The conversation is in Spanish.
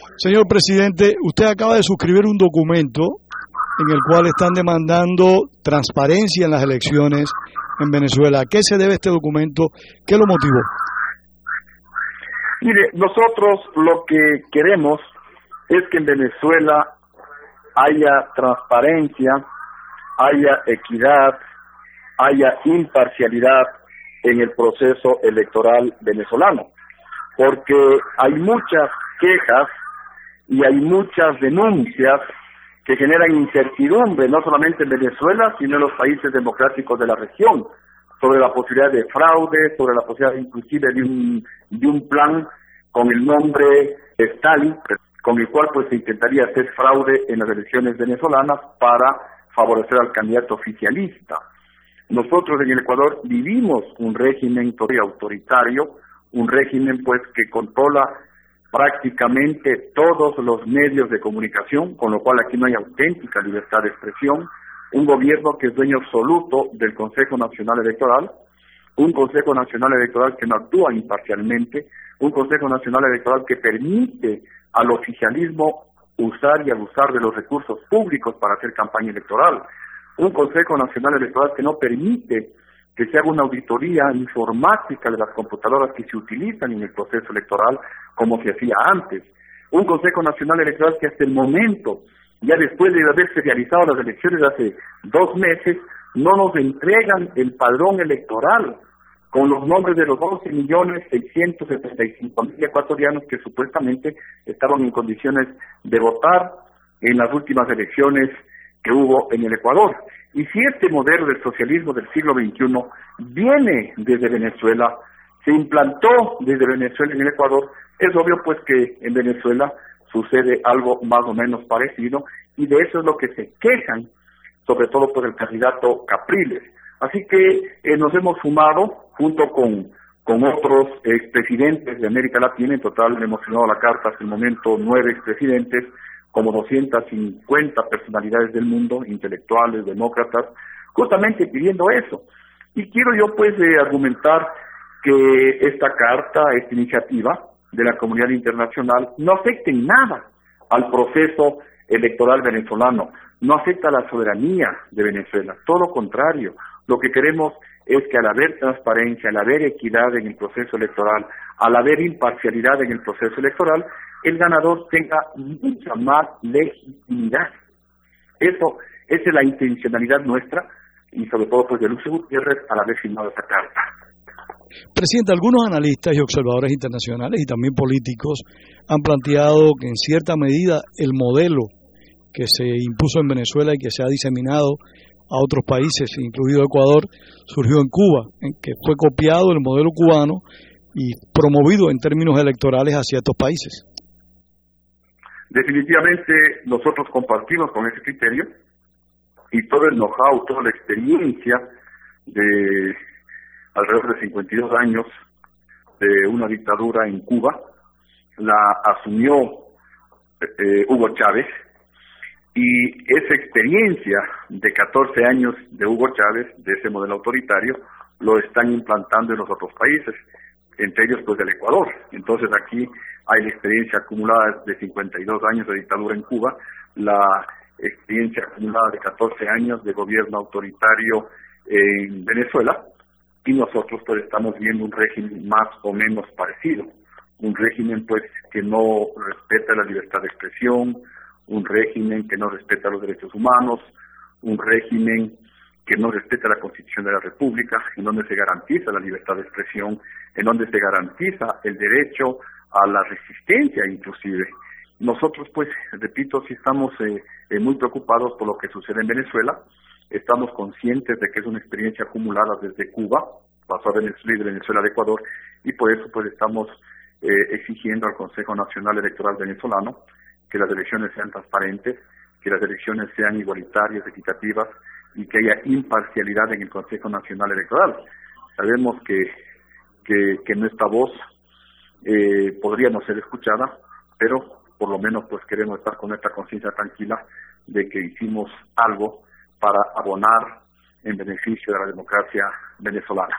Señor presidente, usted acaba de suscribir un documento en el cual están demandando transparencia en las elecciones en Venezuela. ¿A qué se debe este documento? ¿Qué lo motivó? Mire, nosotros lo que queremos es que en Venezuela haya transparencia, haya equidad, haya imparcialidad en el proceso electoral venezolano, porque hay muchas quejas y hay muchas denuncias que generan incertidumbre, no solamente en Venezuela, sino en los países democráticos de la región, sobre la posibilidad de fraude, sobre la posibilidad inclusive de un plan con el nombre Stalin, con el cual pues se intentaría hacer fraude en las elecciones venezolanas para favorecer al candidato oficialista. Nosotros en el Ecuador vivimos un régimen autoritario, un régimen pues que controla prácticamente todos los medios de comunicación, con lo cual aquí no hay auténtica libertad de expresión, un gobierno que es dueño absoluto del Consejo Nacional Electoral, un Consejo Nacional Electoral que no actúa imparcialmente, un Consejo Nacional Electoral que permite al oficialismo usar y abusar de los recursos públicos para hacer campaña electoral, un Consejo Nacional Electoral que no permite que se haga una auditoría informática de las computadoras que se utilizan en el proceso electoral como se hacía antes, un Consejo Nacional Electoral que hasta el momento, ya después de haberse realizado las elecciones hace 2 meses, no nos entregan el padrón electoral con los nombres de los 12.675.000 ecuatorianos que supuestamente estaban en condiciones de votar en las últimas elecciones que hubo en el Ecuador. Y si este modelo del socialismo del siglo XXI viene desde Venezuela, se implantó desde Venezuela en el Ecuador, es obvio pues que en Venezuela sucede algo más o menos parecido, y de eso es lo que se quejan, sobre todo por el candidato Capriles. Así que nos hemos sumado, junto con otros expresidentes de América Latina, en total le hemos firmado la carta hasta el momento 9 expresidentes, como 250 personalidades del mundo, intelectuales, demócratas, justamente pidiendo eso. Y quiero yo pues argumentar que esta carta, esta iniciativa de la comunidad internacional no afecta en nada al proceso electoral venezolano, no afecta a la soberanía de Venezuela, todo lo contrario. Lo que queremos es que al haber transparencia, al haber equidad en el proceso electoral, al haber imparcialidad en el proceso electoral, el ganador tenga mucha más legitimidad. Esa es la intencionalidad nuestra y sobre todo pues de Lucio Gutiérrez al haber firmado esta carta. Presidente, algunos analistas y observadores internacionales y también políticos han planteado que en cierta medida el modelo que se impuso en Venezuela y que se ha diseminado a otros países, incluido Ecuador, surgió en Cuba, en que fue copiado el modelo cubano y promovido en términos electorales hacia estos países. Definitivamente nosotros compartimos con ese criterio y todo el know-how, toda la experiencia de alrededor de 52 años de una dictadura en Cuba la asumió Hugo Chávez, y esa experiencia de 14 años de Hugo Chávez, de ese modelo autoritario, lo están implantando en los otros países, entre ellos pues el Ecuador. Entonces aquí hay la experiencia acumulada de 52 años de dictadura en Cuba, la experiencia acumulada de 14 años de gobierno autoritario en Venezuela, y nosotros pues estamos viendo un régimen más o menos parecido, un régimen pues que no respeta la libertad de expresión, un régimen que no respeta los derechos humanos, un régimen que no respeta la Constitución de la República, en donde se garantiza la libertad de expresión, en donde se garantiza el derecho a la resistencia inclusive. Nosotros pues, repito, sí estamos muy preocupados por lo que sucede en Venezuela, estamos conscientes de que es una experiencia acumulada desde Cuba, pasó a Venezuela y de Venezuela a Ecuador, y por eso pues estamos exigiendo al Consejo Nacional Electoral venezolano que las elecciones sean transparentes, que las elecciones sean igualitarias, equitativas y que haya imparcialidad en el Consejo Nacional Electoral. Sabemos que nuestra voz podría no ser escuchada, pero por lo menos pues queremos estar con esta conciencia tranquila de que hicimos algo para abonar en beneficio de la democracia venezolana.